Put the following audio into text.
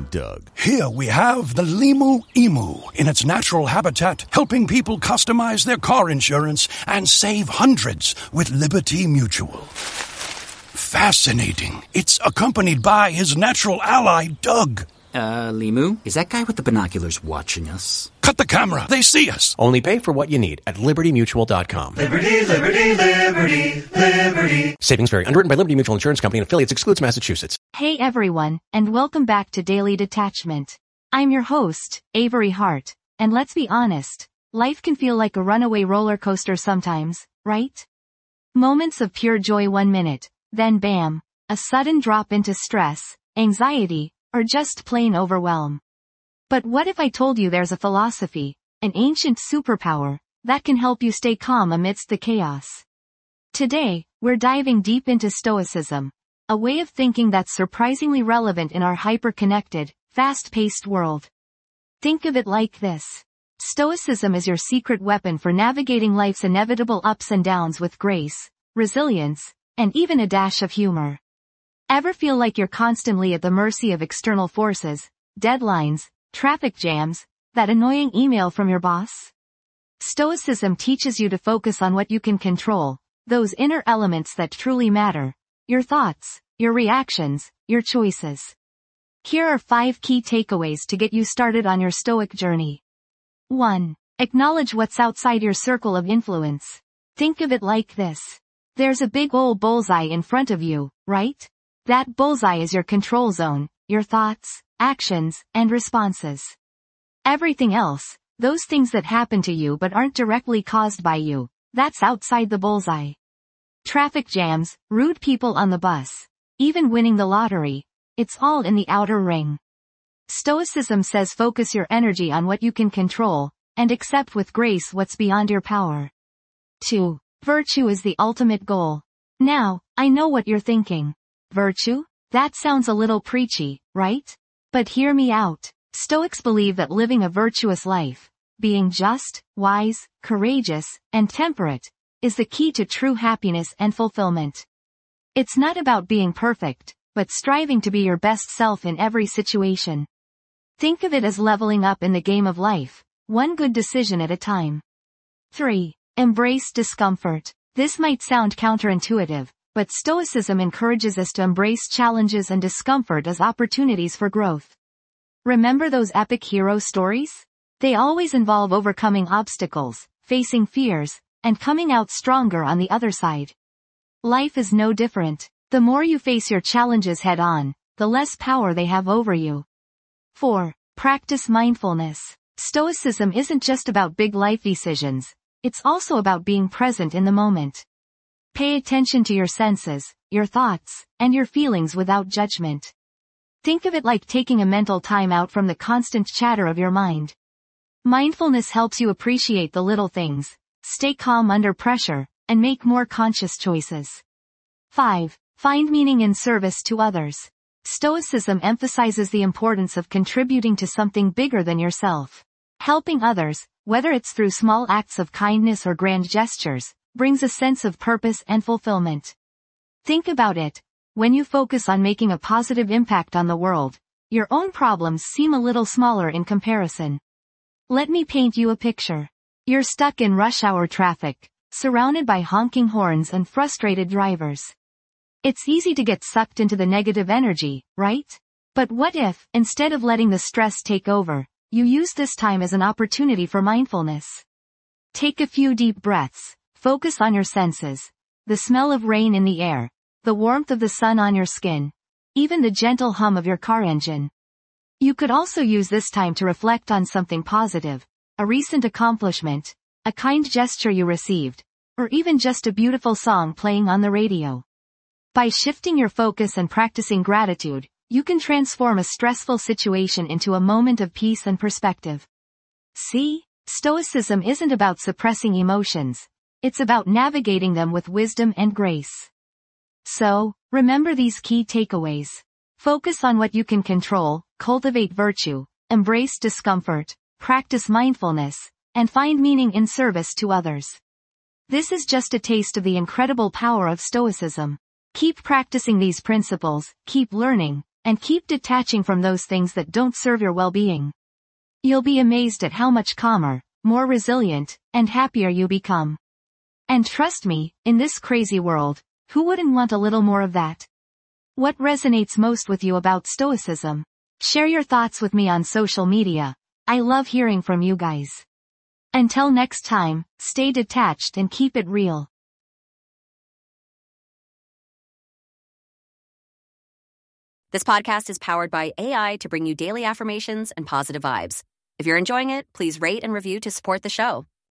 Doug. Here we have the Limu Emu in its natural habitat, helping people customize their car insurance and save hundreds with Liberty Mutual. Fascinating. It's accompanied by his natural ally, Doug. Limu, is that guy with the binoculars watching us? Cut the camera. They see us. Only pay for what you need at LibertyMutual.com. Liberty, liberty, liberty, liberty. Savings vary. Underwritten by Liberty Mutual Insurance Company and affiliates. Excludes Massachusetts. Hey everyone, and welcome back to Daily Detachment. I'm your host, Avery Hart, and let's be honest, life can feel like a runaway roller coaster sometimes, right? Moments of pure joy 1 minute, then bam, a sudden drop into stress, anxiety, or just plain overwhelm. But what if I told you there's a philosophy, an ancient superpower, that can help you stay calm amidst the chaos? Today, we're diving deep into Stoicism, a way of thinking that's surprisingly relevant in our hyper-connected, fast-paced world. Think of it like this. Stoicism is your secret weapon for navigating life's inevitable ups and downs with grace, resilience, and even a dash of humor. Ever feel like you're constantly at the mercy of external forces, deadlines, traffic jams, that annoying email from your boss? Stoicism teaches you to focus on what you can control, those inner elements that truly matter, your thoughts, your reactions, your choices. Here are 5 key takeaways to get you started on your Stoic journey. 1. Acknowledge what's outside your circle of influence. Think of it like this. There's a big old bullseye in front of you, right? That bullseye is your control zone, your thoughts, actions, and responses. Everything else, those things that happen to you but aren't directly caused by you, that's outside the bullseye. Traffic jams, rude people on the bus, even winning the lottery, it's all in the outer ring. Stoicism says focus your energy on what you can control, and accept with grace what's beyond your power. 2. Virtue is the ultimate goal. Now, I know what you're thinking. Virtue? That sounds a little preachy, right? But hear me out. Stoics believe that living a virtuous life, being just, wise, courageous, and temperate, is the key to true happiness and fulfillment. It's not about being perfect, but striving to be your best self in every situation. Think of it as leveling up in the game of life, one good decision at a time. 3. Embrace discomfort. This might sound counterintuitive, but Stoicism encourages us to embrace challenges and discomfort as opportunities for growth. Remember those epic hero stories? They always involve overcoming obstacles, facing fears, and coming out stronger on the other side. Life is no different. The more you face your challenges head on, the less power they have over you. 4. Practice mindfulness. Stoicism isn't just about big life decisions, it's also about being present in the moment. Pay attention to your senses, your thoughts, and your feelings without judgment. Think of it like taking a mental time out from the constant chatter of your mind. Mindfulness helps you appreciate the little things, stay calm under pressure, and make more conscious choices. 5. Find meaning in service to others. Stoicism emphasizes the importance of contributing to something bigger than yourself. Helping others, whether it's through small acts of kindness or grand gestures, brings a sense of purpose and fulfillment. Think about it. When you focus on making a positive impact on the world, your own problems seem a little smaller in comparison. Let me paint you a picture. You're stuck in rush hour traffic, surrounded by honking horns and frustrated drivers. It's easy to get sucked into the negative energy, right? But what if, instead of letting the stress take over, you use this time as an opportunity for mindfulness? Take a few deep breaths, focus on your senses, the smell of rain in the air, the warmth of the sun on your skin, even the gentle hum of your car engine. You could also use this time to reflect on something positive, a recent accomplishment, a kind gesture you received, or even just a beautiful song playing on the radio. By shifting your focus and practicing gratitude, you can transform a stressful situation into a moment of peace and perspective. See, Stoicism isn't about suppressing emotions, it's about navigating them with wisdom and grace. So, remember these key takeaways. Focus on what you can control, cultivate virtue, embrace discomfort, practice mindfulness, and find meaning in service to others. This is just a taste of the incredible power of Stoicism. Keep practicing these principles, keep learning, and keep detaching from those things that don't serve your well-being. You'll be amazed at how much calmer, more resilient, and happier you become. And trust me, in this crazy world, who wouldn't want a little more of that? What resonates most with you about Stoicism? Share your thoughts with me on social media. I love hearing from you guys. Until next time, stay detached and keep it real. This podcast is powered by AI to bring you daily affirmations and positive vibes. If you're enjoying it, please rate and review to support the show.